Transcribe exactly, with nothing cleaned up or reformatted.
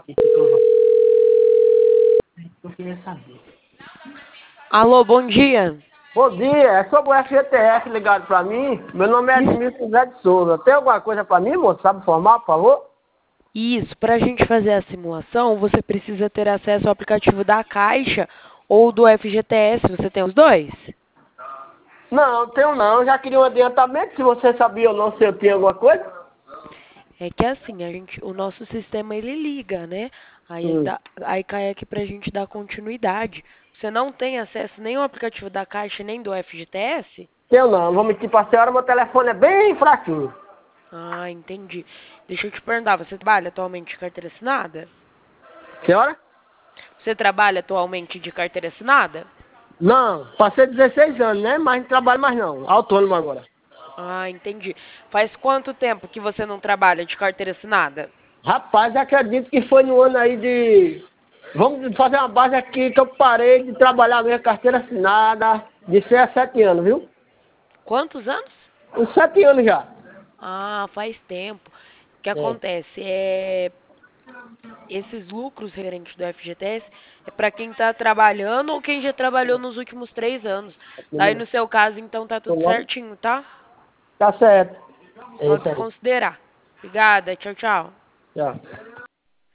Eu queria saber. Alô, bom dia. Bom dia, é sobre o F G T S ligado pra mim. Meu nome é Edmilson José de Souza. Tem alguma coisa pra mim, moço? Sabe informar, por favor? Isso, para a gente fazer a simulação, você precisa ter acesso ao aplicativo da Caixa ou do F G T S. Você tem os dois? Não, tenho não. Já queria um adiantamento, se você sabia ou não se eu tinha alguma coisa. É que assim, a gente, o nosso sistema ele liga, né? Aí, Hum. dá, aí cai aqui pra gente dar continuidade. Você não tem acesso nem ao aplicativo da Caixa nem do F G T S? Tenho não. Vou mentir pra senhora, meu telefone é bem fraquinho. Ah, entendi. Deixa eu te perguntar, você trabalha atualmente de carteira assinada? Senhora? Você trabalha atualmente de carteira assinada? Não, passei dezesseis anos, né? Mas não trabalho mais não. Autônomo agora. Ah, entendi. Faz quanto tempo que você não trabalha de carteira assinada? Rapaz, acredito que foi no ano aí de... Vamos fazer uma base aqui que eu parei de trabalhar minha carteira assinada de seis a sete anos, viu? Quantos anos? Uns sete anos já. Ah, faz tempo. O que É. acontece é esses lucros referentes do F G T S é para quem está trabalhando ou quem já trabalhou nos últimos três anos. Daí no seu caso, então tá tudo certinho, tá? Tá certo. É Pode isso aí. considerar. Obrigada, tchau, tchau. Tchau.